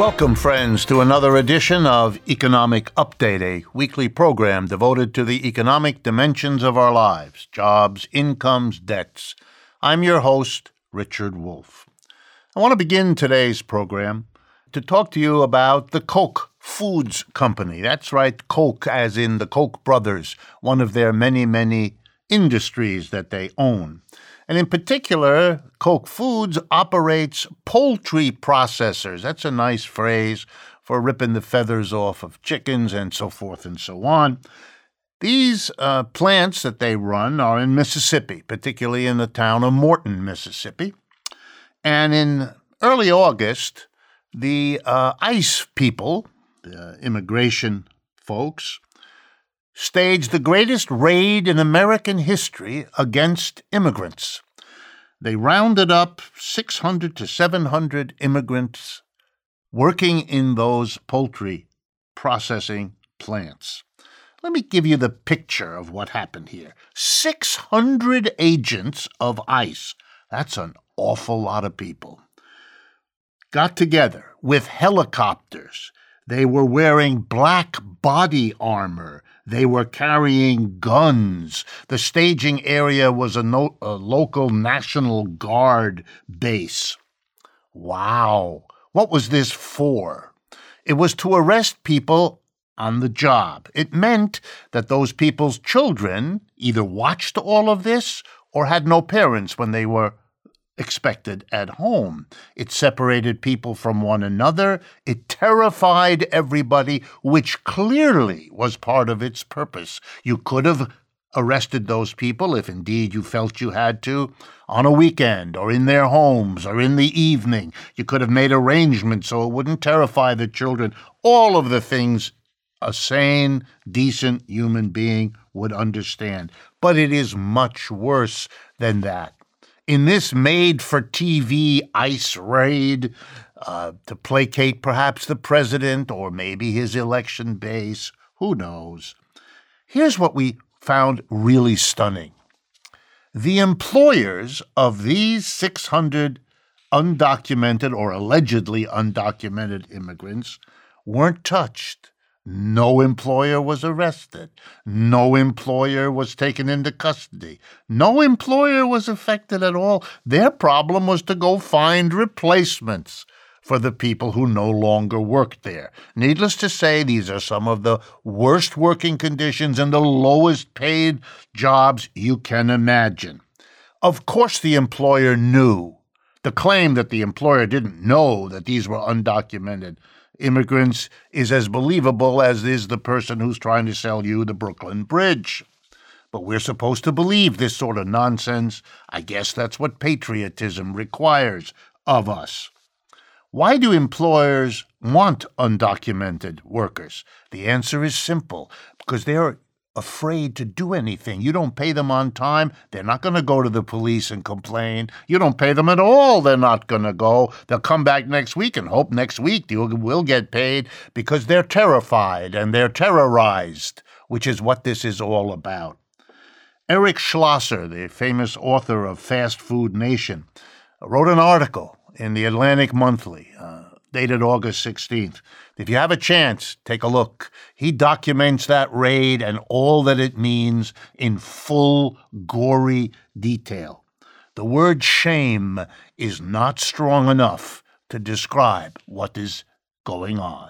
Welcome, friends, to another edition of Economic Update, a weekly program devoted to the economic dimensions of our lives, jobs, incomes, debts. I'm your host, Richard Wolff. I want to begin today's program to talk to you about the Koch Foods Company. That's right, Koch as in the Koch brothers, one of their many, many industries that they own. And in particular, Koch Foods operates poultry processors. That's a nice phrase for ripping the feathers off of chickens and so forth and so on. These plants that they run are in Mississippi, particularly in the town of Morton, Mississippi. And in early August, the ICE people, the immigration folks, staged the greatest raid in American history against immigrants. They rounded up 600 to 700 immigrants working in those poultry processing plants. Let me give you the picture of what happened here. 600 agents of ICE, that's an awful lot of people, got together with helicopters. They were wearing black body armor. They were carrying guns. The staging area was a local National Guard base. Wow. What was this for? It was to arrest people on the job. It meant that those people's children either watched all of this or had no parents when they were expected at home. It separated people from one another. It terrified everybody, which clearly was part of its purpose. You could have arrested those people, if indeed you felt you had to, on a weekend or in their homes or in the evening. You could have made arrangements so it wouldn't terrify the children. All of the things a sane, decent human being would understand. But it is much worse than that. In this made-for-TV ICE raid, to placate perhaps the president or maybe his election base, who knows? Here's what we found really stunning. The employers of these 600 undocumented or allegedly undocumented immigrants weren't touched. No employer was arrested. No employer was taken into custody. No employer was affected at all. Their problem was to go find replacements for the people who no longer worked there. Needless to say, these are some of the worst working conditions and the lowest paid jobs you can imagine. Of course, the employer knew. The claim that the employer didn't know that these were undocumented immigrants is as believable as is the person who's trying to sell you the Brooklyn Bridge. But we're supposed to believe this sort of nonsense. I guess that's what patriotism requires of us. Why do employers want undocumented workers? The answer is simple, because they're afraid to do anything. You don't pay them on time, they're not going to go to the police and complain. You don't pay them at all, they're not going to go. They'll come back next week and hope next week you will get paid because they're terrified and they're terrorized, which is what this is all about. Eric Schlosser, the famous author of Fast Food Nation, wrote an article in the Atlantic Monthly, dated August 16th. If you have a chance, take a look. He documents that raid and all that it means in full, gory detail. The word shame is not strong enough to describe what is going on.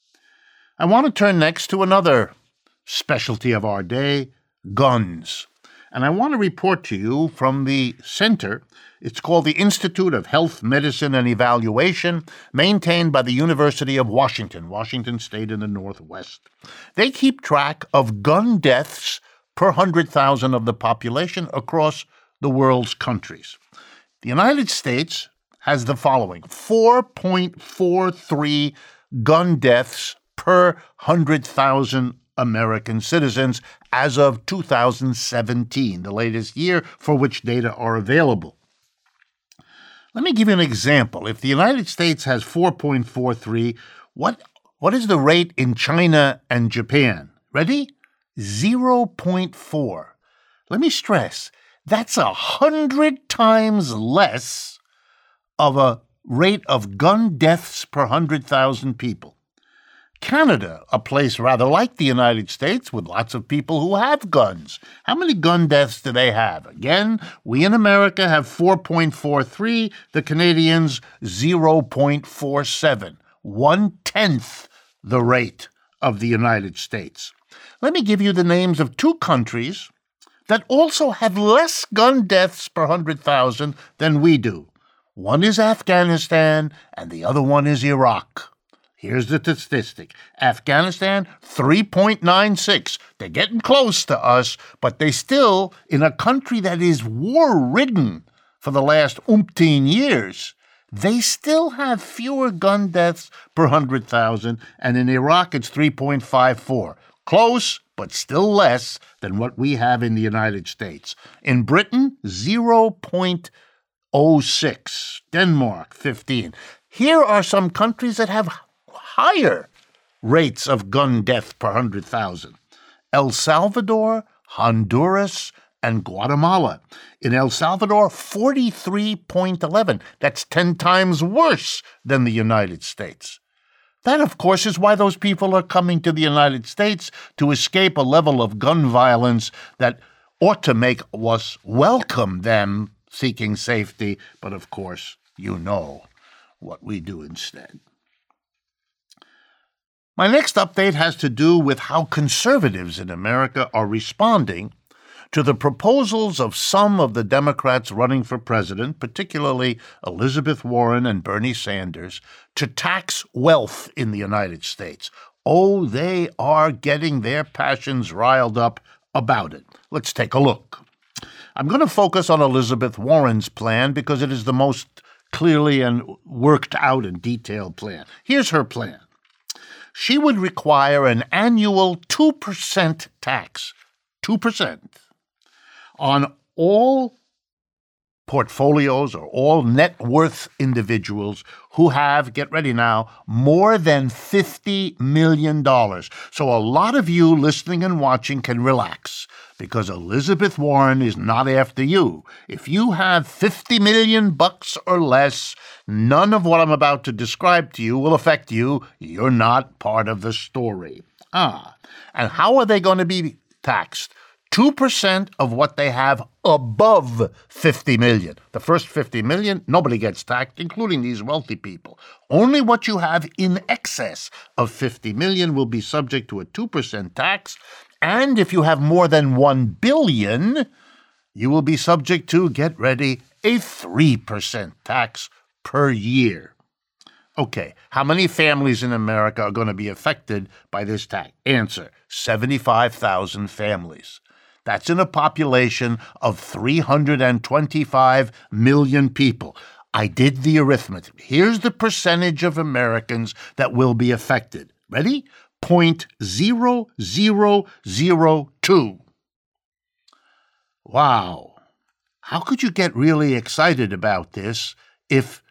I want to turn next to another specialty of our day, guns. And I want to report to you from the center. It's called the Institute of Health, Medicine, and Evaluation, maintained by the University of Washington State in the Northwest. They keep track of gun deaths per 100,000 of the population across the world's countries. The United States has the following: 4.43 gun deaths per 100,000 American citizens as of 2017, the latest year for which data are available. Let me give you an example. If the United States has 4.43, what is the rate in China and Japan? Ready? 0.4. Let me stress, that's 100 times less of a rate of gun deaths per 100,000 people. Canada, a place rather like the United States with lots of people who have guns. How many gun deaths do they have? Again, we in America have 4.43, the Canadians 0.47, 1/10 the rate of the United States. Let me give you the names of two countries that also have less gun deaths per 100,000 than we do. One is Afghanistan, and the other one is Iraq. Here's the statistic. Afghanistan, 3.96. They're getting close to us, but they still, in a country that is war-ridden for the last umpteen years, they still have fewer gun deaths per 100,000, and in Iraq it's 3.54. Close, but still less than what we have in the United States. In Britain, 0.06. Denmark, 15. Here are some countries that have higher rates of gun death per 100,000. El Salvador, Honduras, and Guatemala. In El Salvador, 43.11. That's 10 times worse than the United States. That, of course, is why those people are coming to the United States, to escape a level of gun violence that ought to make us welcome them seeking safety. But, of course, you know what we do instead. My next update has to do with how conservatives in America are responding to the proposals of some of the Democrats running for president, particularly Elizabeth Warren and Bernie Sanders, to tax wealth in the United States. Oh, they are getting their passions riled up about it. Let's take a look. I'm going to focus on Elizabeth Warren's plan because it is the most clearly and worked out and detailed plan. Here's her plan. She would require an annual 2% tax, 2%, on all portfolios or all net worth individuals who have, get ready now, more than $50 million. So a lot of you listening and watching can relax because Elizabeth Warren is not after you. If you have $50 million or less, none of what I'm about to describe to you will affect you. You're not part of the story. And how are they going to be taxed? 2% of what they have above $50 million. The first $50 million, nobody gets taxed, including these wealthy people. Only what you have in excess of $50 million will be subject to a 2% tax. And if you have more than $1 billion, you will be subject to, get ready, a 3% tax per year. Okay, how many families in America are going to be affected by this tax? Answer, 75,000 families. That's in a population of 325 million people. I did the arithmetic. Here's the percentage of Americans that will be affected. Ready? 0.0002. Wow. How could you get really excited about this if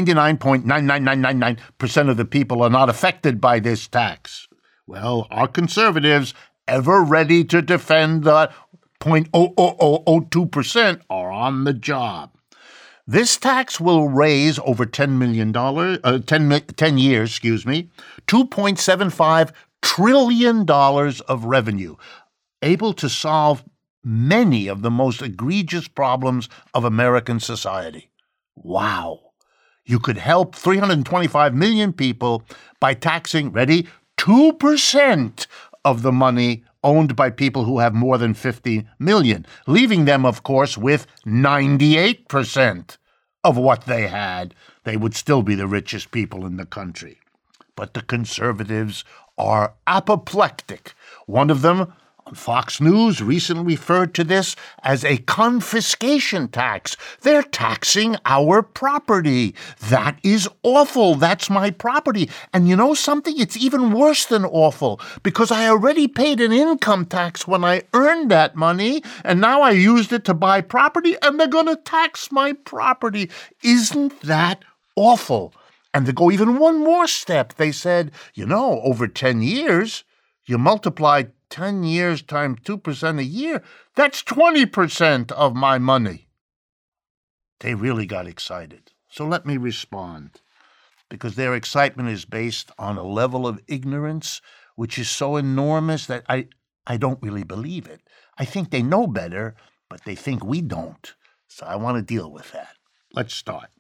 99.99999% of the people are not affected by this tax? Well, our conservatives, ever ready to defend the 0.00002%, are on the job. This tax will raise over $10 years, $2.75 trillion of revenue, able to solve many of the most egregious problems of American society. Wow. You could help 325 million people by taxing, ready, 2% of the money owned by people who have more than 50 million, leaving them, of course, with 98% of what they had. They would still be the richest people in the country. But the conservatives are apoplectic. One of them on Fox News recently referred to this as a confiscation tax. They're taxing our property. That is awful. That's my property. And you know something? It's even worse than awful because I already paid an income tax when I earned that money, and now I used it to buy property, and they're going to tax my property. Isn't that awful? And to go even one more step, they said, over 10 years, you multiply 10 years times 2% a year, that's 20% of my money. They really got excited. So let me respond, because their excitement is based on a level of ignorance which is so enormous that I don't really believe it. I think they know better, but they think we don't. So I want to deal with that. Let's start.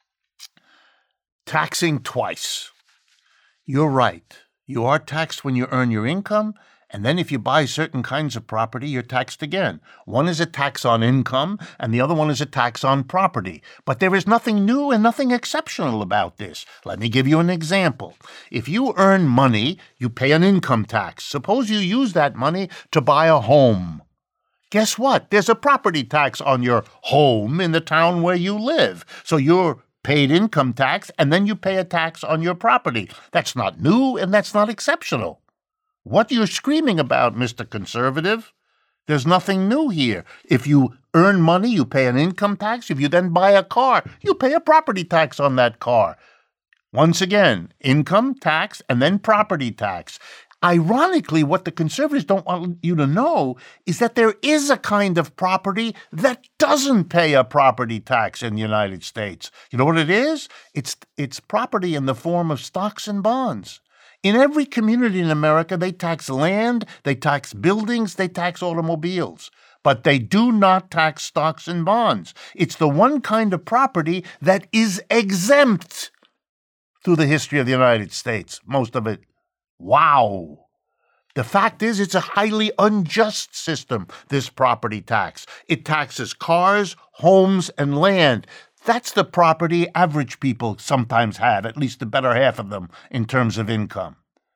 Taxing twice. You're right. You are taxed when you earn your income, and then if you buy certain kinds of property, you're taxed again. One is a tax on income, and the other one is a tax on property. But there is nothing new and nothing exceptional about this. Let me give you an example. If you earn money, you pay an income tax. Suppose you use that money to buy a home. Guess what? There's a property tax on your home in the town where you live. So you're paid income tax, and then you pay a tax on your property. That's not new, and that's not exceptional. What are you screaming about, Mr. Conservative? There's nothing new here. If you earn money, you pay an income tax. If you then buy a car, you pay a property tax on that car. Once again, income tax and then property tax. Ironically, what the conservatives don't want you to know is that there is a kind of property that doesn't pay a property tax in the United States. You know what it is? It's property in the form of stocks and bonds. In every community in America, they tax land, they tax buildings, they tax automobiles. But they do not tax stocks and bonds. It's the one kind of property that is exempt through the history of the United States, most of it. Wow. The fact is, it's a highly unjust system, this property tax. It taxes cars, homes, and land. That's the property average people sometimes have, at least the better half of them, in terms of income.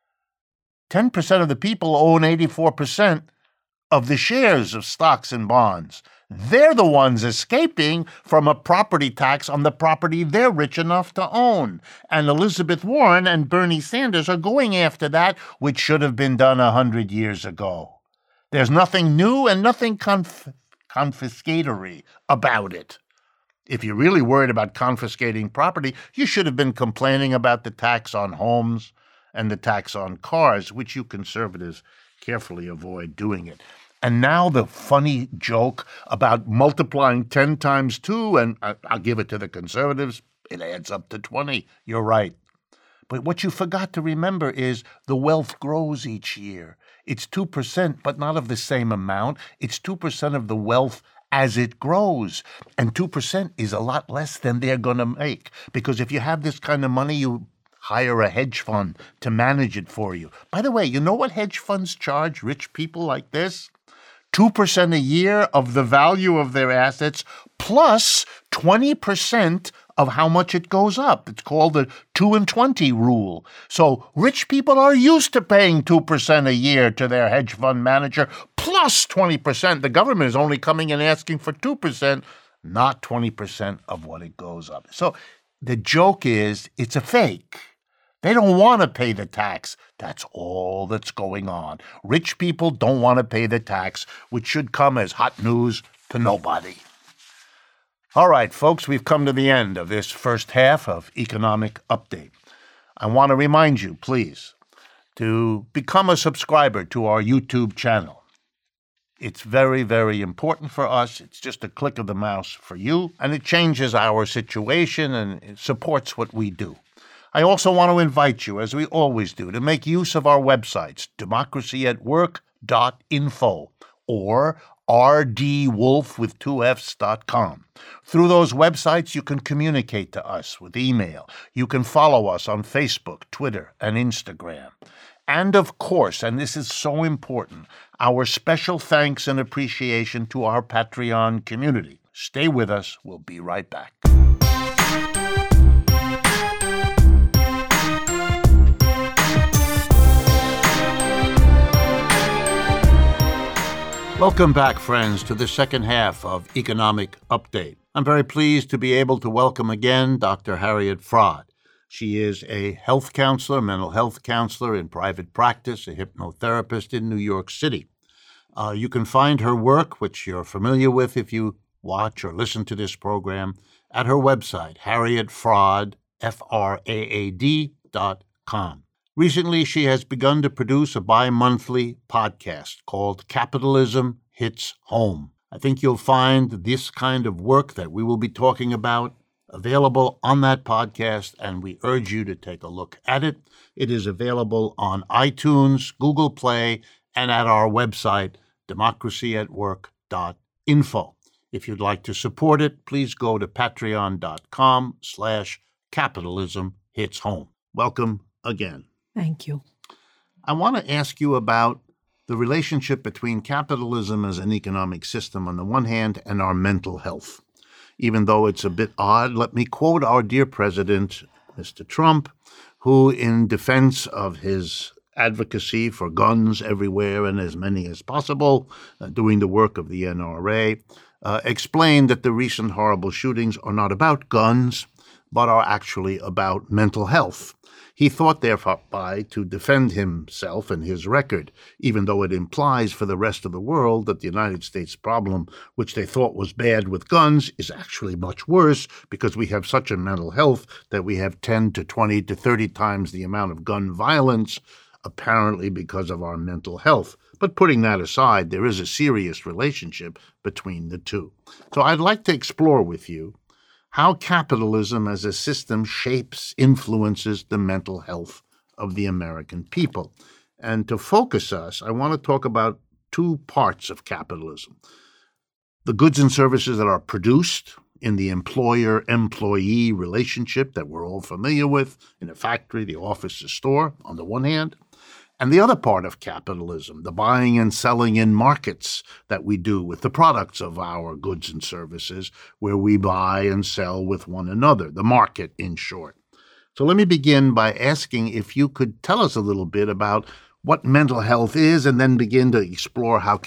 10% of the people own 84% of the shares of stocks and bonds. They're the ones escaping from a property tax on the property they're rich enough to own. And Elizabeth Warren and Bernie Sanders are going after that, which should have been done 100 years ago. There's nothing new and nothing confiscatory about it. If you're really worried about confiscating property, you should have been complaining about the tax on homes and the tax on cars, which you conservatives carefully avoid doing it. And now the funny joke about multiplying 10 times 2, and I'll give it to the conservatives, it adds up to 20. You're right. But what you forgot to remember is the wealth grows each year. It's 2%, but not of the same amount. It's 2% of the wealth as it grows. And 2% is a lot less than they're going to make. Because if you have this kind of money, you hire a hedge fund to manage it for you. By the way, you know what hedge funds charge rich people like this? 2% a year of the value of their assets plus 20% of how much it goes up. It's called the 2 and 20 rule. So rich people are used to paying 2% a year to their hedge fund manager plus 20%. The government is only coming and asking for 2%, not 20% of what it goes up. So the joke is it's a fake. They don't want to pay the tax. That's all that's going on. Rich people don't want to pay the tax, which should come as hot news to nobody. All right, folks, we've come to the end of this first half of Economic Update. I want to remind you, please, to become a subscriber to our YouTube channel. It's very, very important for us. It's just a click of the mouse for you, and it changes our situation and it supports what we do. I also want to invite you, as we always do, to make use of our websites, democracyatwork.info or rdwolf.com. Through those websites, you can communicate to us with email. You can follow us on Facebook, Twitter, and Instagram. And of course, and this is so important, our special thanks and appreciation to our Patreon community. Stay with us. We'll be right back. Welcome back, friends, to the second half of Economic Update. I'm very pleased to be able to welcome again Dr. Harriet Fraad. She is a health counselor, mental health counselor in private practice, a hypnotherapist in New York City. You can find her work, which you're familiar with if you watch or listen to this program, at her website, harrietfraad, FRAAD.com. Recently, she has begun to produce a bi-monthly podcast called Capitalism Hits Home. I think you'll find this kind of work that we will be talking about available on that podcast, and we urge you to take a look at it. It is available on iTunes, Google Play, and at our website, democracyatwork.info. If you'd like to support it, please go to patreon.com/capitalism-hits-home. Welcome again. Thank you. I want to ask you about the relationship between capitalism as an economic system on the one hand and our mental health. Even though it's a bit odd, let me quote our dear president, Mr. Trump, who, in defense of his advocacy for guns everywhere and as many as possible, doing the work of the NRA, explained that the recent horrible shootings are not about guns, but are actually about mental health. He thought thereby to defend himself and his record, even though it implies for the rest of the world that the United States problem, which they thought was bad with guns, is actually much worse because we have such a mental health that we have 10 to 20 to 30 times the amount of gun violence, apparently because of our mental health. But putting that aside, there is a serious relationship between the two. So I'd like to explore with you how capitalism as a system shapes, influences the mental health of the American people. And to focus us, I want to talk about two parts of capitalism. The goods and services that are produced in the employer-employee relationship that we're all familiar with in a factory, the office, the store, on the one hand, and the other part of capitalism, the buying and selling in markets that we do with the products of our goods and services, where we buy and sell with one another, the market in short. So let me begin by asking if you could tell us a little bit about what mental health is and then begin to explore how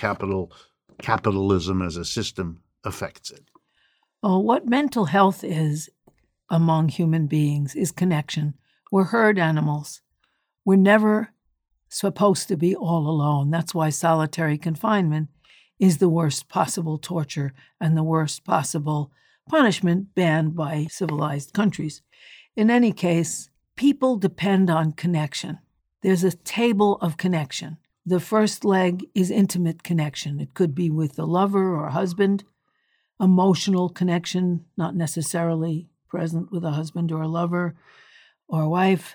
capitalism as a system affects it. Well, what mental health is among human beings is connection. We're herd animals. We're never supposed to be all alone. That's why solitary confinement is the worst possible torture and the worst possible punishment banned by civilized countries. In any case, people depend on connection. There's a table of connection. The first leg is intimate connection. It could be with a lover or a husband. Emotional connection, not necessarily present with a husband or a lover or a wife.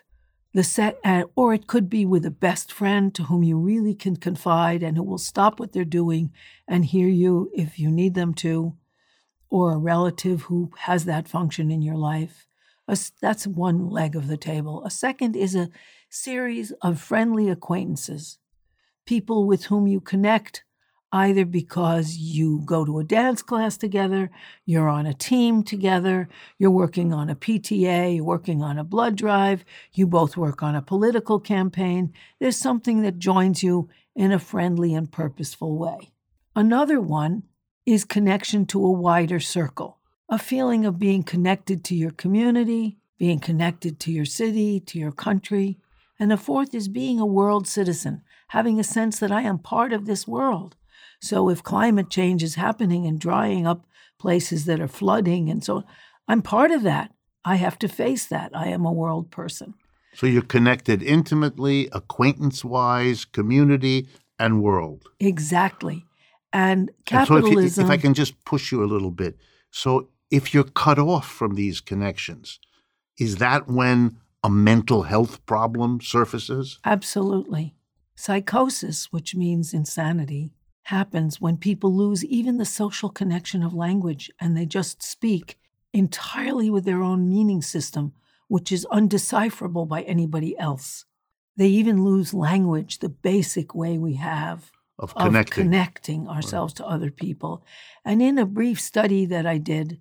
Or it could be with a best friend to whom you really can confide and who will stop what they're doing and hear you if you need them to, or a relative who has that function in your life. That's one leg of the table. A second is a series of friendly acquaintances, people with whom you connect either because you go to a dance class together, you're on a team together, you're working on a PTA, you're working on a blood drive, you both work on a political campaign. There's something that joins you in a friendly and purposeful way. Another one is connection to a wider circle, a feeling of being connected to your community, being connected to your city, to your country. And the fourth is being a world citizen, having a sense that I am part of this world. So if climate change is happening and drying up places that are flooding and so on, I'm part of that. I have to face that. I am a world person. So you're connected intimately, acquaintance-wise, community, and world. Exactly. And capitalism... And so if I can just push you a little bit. So if you're cut off from these connections, is that when a mental health problem surfaces? Absolutely. Psychosis, which means insanity, happens when people lose even the social connection of language and they just speak entirely with their own meaning system, which is undecipherable by anybody else. They even lose language, the basic way we have of connecting ourselves to other people. And in a brief study that I did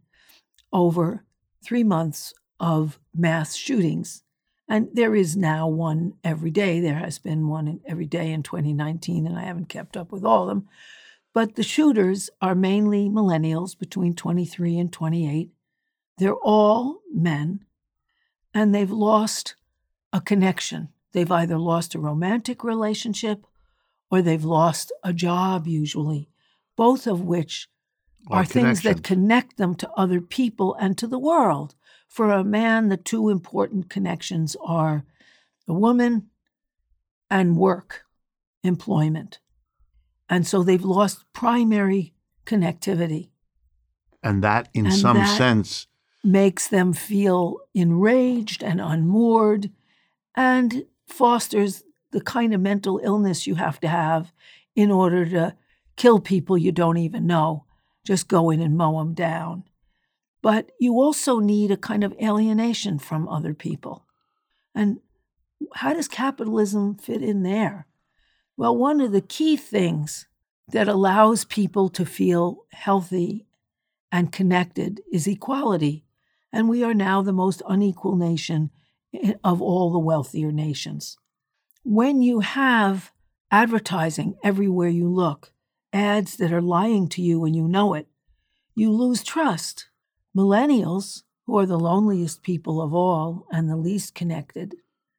over 3 months of mass shootings, and there is now one every day. There has been one every day in 2019, and I haven't kept up with all of them. But the shooters are mainly millennials between 23 and 28. They're all men, and they've lost a connection. They've either lost a romantic relationship or they've lost a job, usually, both of which are things that connect them to other people and to the world. For a man, the two important connections are a woman and work, employment. And so they've lost primary connectivity. And that, in some sense, makes them feel enraged and unmoored, and fosters the kind of mental illness you have to have in order to kill people you don't even know. Just go in and mow them down. But you also need a kind of alienation from other people. And how does capitalism fit in there? Well, one of the key things that allows people to feel healthy and connected is equality. And we are now the most unequal nation of all the wealthier nations. When you have advertising everywhere you look, ads that are lying to you and you know it, you lose trust. Millennials, who are the loneliest people of all and the least connected,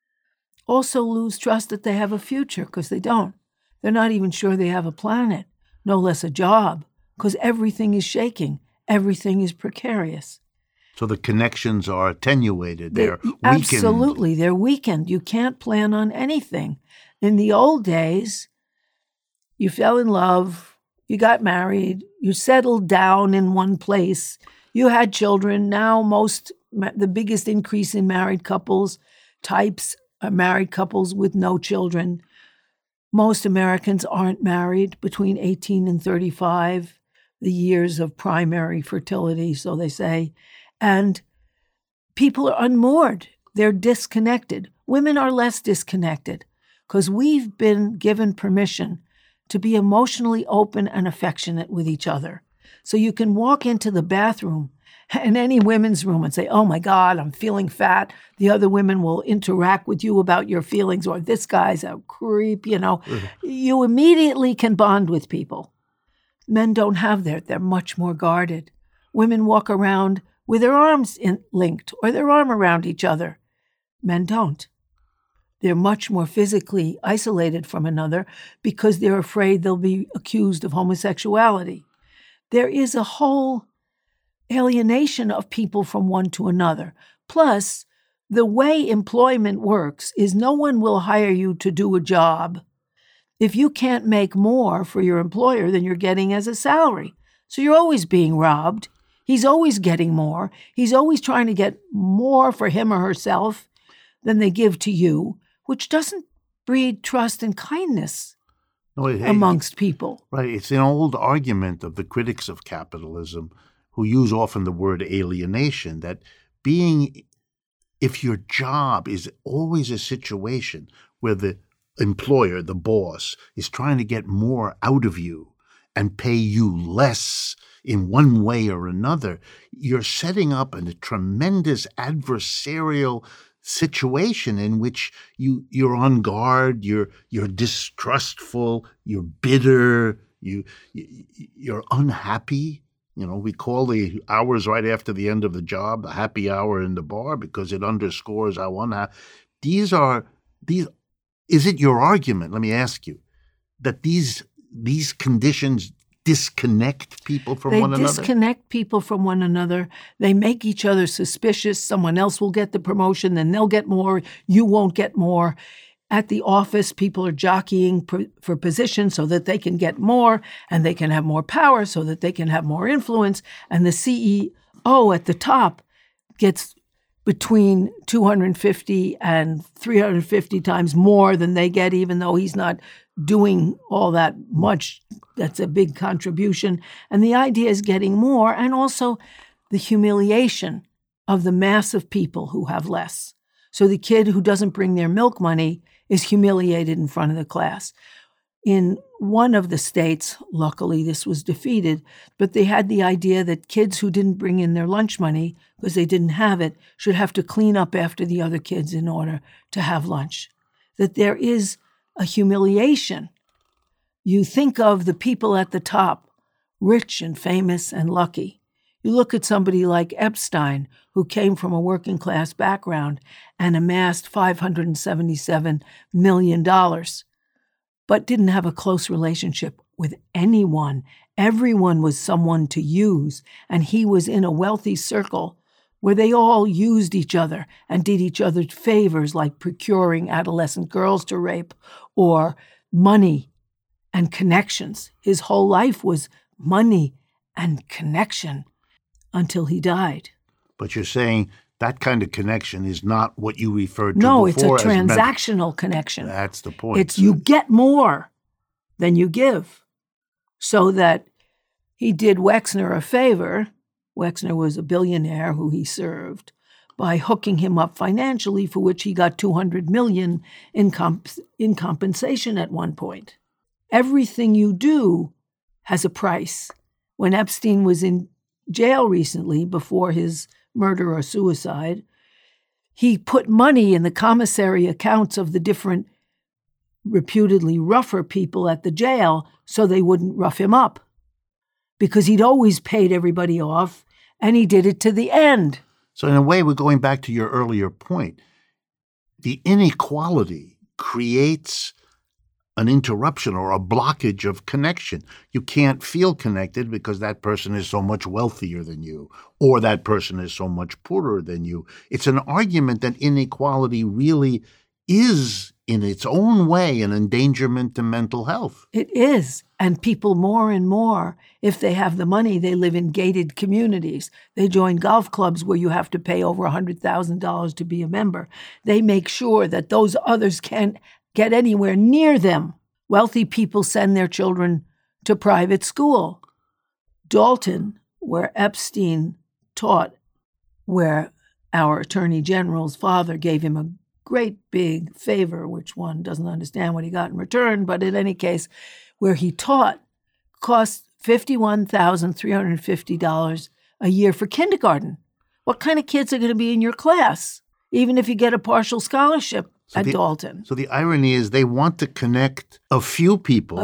also lose trust that they have a future because they don't. They're not even sure they have a planet, no less a job, because everything is shaking. Everything is precarious. So the connections are attenuated. They're weakened. Absolutely. They're weakened. You can't plan on anything. In the old days, you fell in love, you got married, you settled down in one place, you had children. Now the biggest increase in married couples types are married couples with no children. Most Americans aren't married between 18 and 35, the years of primary fertility, so they say. And people are unmoored. They're disconnected. Women are less disconnected because we've been given permission to be emotionally open and affectionate with each other. So you can walk into the bathroom in any women's room and say, oh my God, I'm feeling fat. The other women will interact with you about your feelings, or this guy's a creep, Mm-hmm. You immediately can bond with people. Men don't have that. They're much more guarded. Women walk around with their arms linked or their arm around each other. Men don't. They're much more physically isolated from another because they're afraid they'll be accused of homosexuality. There is a whole alienation of people from one to another. Plus, the way employment works is no one will hire you to do a job if you can't make more for your employer than you're getting as a salary. So you're always being robbed. He's always getting more. He's always trying to get more for him or herself than they give to you, which doesn't breed trust and kindness amongst people. Right. It's an old argument of the critics of capitalism who use often the word alienation, that if your job is always a situation where the employer, the boss, is trying to get more out of you and pay you less in one way or another, you're setting up a tremendous adversarial situation in which you're on guard, you're distrustful, you're bitter, you're unhappy. We call the hours right after the end of the job the happy hour in the bar because it underscores how unhappy. Is it your argument, let me ask you, that these conditions disconnect people from one another? They disconnect people from one another. They make each other suspicious. Someone else will get the promotion, then they'll get more. You won't get more. At the office, people are jockeying for position so that they can get more, and they can have more power so that they can have more influence. And the CEO at the top gets between 250 and 350 times more than they get, even though he's not doing all that much. That's a big contribution. And the idea is getting more, and also the humiliation of the mass of people who have less. So the kid who doesn't bring their milk money is humiliated in front of the class. In one of the states, luckily this was defeated, but they had the idea that kids who didn't bring in their lunch money because they didn't have it should have to clean up after the other kids in order to have lunch. That there is a humiliation. You think of the people at the top, rich and famous and lucky. You look at somebody like Epstein, who came from a working class background and amassed $577 million, but didn't have a close relationship with anyone. Everyone was someone to use, and he was in a wealthy circle where they all used each other and did each other favors, like procuring adolescent girls to rape or money and connections. His whole life was money and connection until he died. But you're saying that kind of connection is not what you referred to No, before. it's a transactional connection. That's the point. It's you get more than you give. So that he did Wexner a favor. Wexner was a billionaire who he served by hooking him up financially, for which he got $200 million in compensation at one point. Everything you do has a price. When Epstein was in jail recently before his murder or suicide, he put money in the commissary accounts of the different reputedly rougher people at the jail so they wouldn't rough him up, because he'd always paid everybody off, and he did it to the end. So in a way, we're going back to your earlier point. The inequality creates an interruption or a blockage of connection. You can't feel connected because that person is so much wealthier than you, or that person is so much poorer than you. It's an argument that inequality really is, in its own way, an endangerment to mental health. It is. And people more and more, if they have the money, they live in gated communities. They join golf clubs where you have to pay over $100,000 to be a member. They make sure that those others can't get anywhere near them. Wealthy people send their children to private school. Dalton, where Epstein taught, where our Attorney General's father gave him a great big favor, which one doesn't understand what he got in return, but in any case, where he taught, cost $51,350 a year for kindergarten. What kind of kids are going to be in your class, even if you get a partial scholarship at Dalton? So the irony is they want to connect a few people.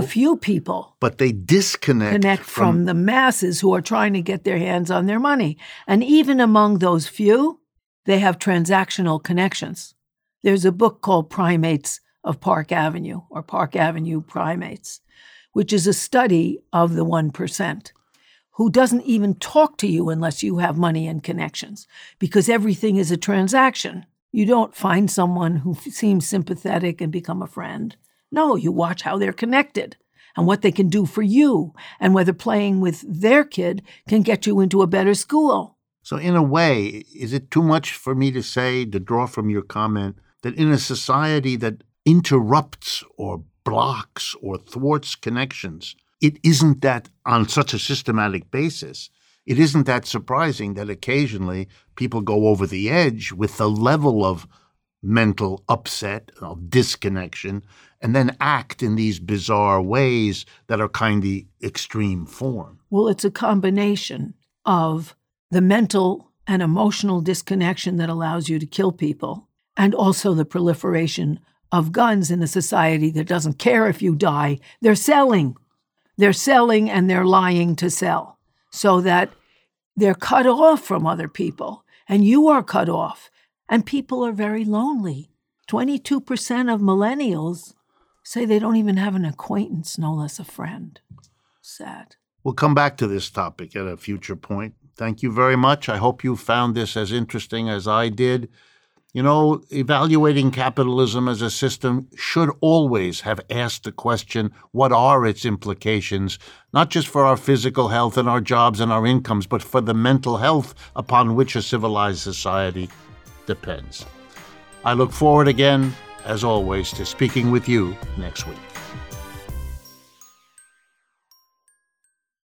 But they disconnect from the masses who are trying to get their hands on their money. And even among those few, they have transactional connections. There's a book called Primates of Park Avenue, or Park Avenue Primates, which is a study of the 1%, who doesn't even talk to you unless you have money and connections, because everything is a transaction. You don't find someone who seems sympathetic and become a friend. No, you watch how they're connected and what they can do for you, and whether playing with their kid can get you into a better school. So in a way, is it too much for me to say, to draw from your comment, that in a society that interrupts or blocks or thwarts connections, it isn't that on such a systematic basis, it isn't that surprising that occasionally people go over the edge with the level of mental upset, of disconnection, and then act in these bizarre ways that are kind of extreme form? Well, it's a combination of the mental and emotional disconnection that allows you to kill people, and also the proliferation of guns in a society that doesn't care if you die. They're selling. They're selling, and they're lying to sell, so that they're cut off from other people, and you are cut off, and people are very lonely. 22% of millennials say they don't even have an acquaintance, no less a friend. Sad. We'll come back to this topic at a future point. Thank you very much. I hope you found this as interesting as I did. You know, evaluating capitalism as a system should always have asked the question, what are its implications, not just for our physical health and our jobs and our incomes, but for the mental health upon which a civilized society depends. I look forward again, as always, to speaking with you next week.